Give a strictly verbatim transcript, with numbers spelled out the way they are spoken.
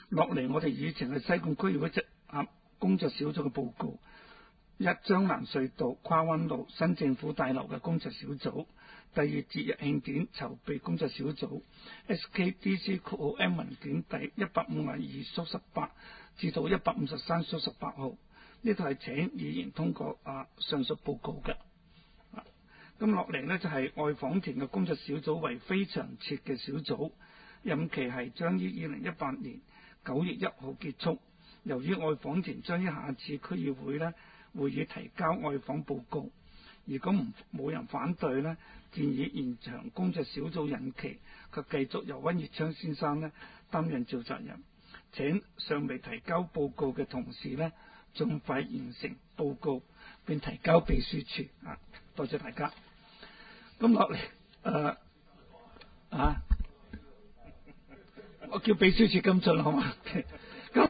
落嚟，我哋以前係西貢區議會職啊工作小組嘅報告。一、將藍隧道跨灣路新政府大樓嘅工作小組。第二、節日慶典籌備工作小組 S K D C 括號 M 文件第一百五十二縮十八至到一百五十三縮十八號，呢度係請議員通過啊上述報告嘅。咁落嚟呢，就係、是、愛訪團嘅工作小組為非常設嘅小組，任期係將於二零一八年九月一號結束。由於愛訪團將於下次區議會呢會議提交愛訪報告，如果唔冇人反對呢，建議延長工作小組任期，及繼續由溫業昌先生呢擔任召集人。請尚未提交報告嘅同事呢，盡快完成報告並提交秘書處啊！多謝大家。咁落嚟誒啊，我叫秘書處跟進好嘛？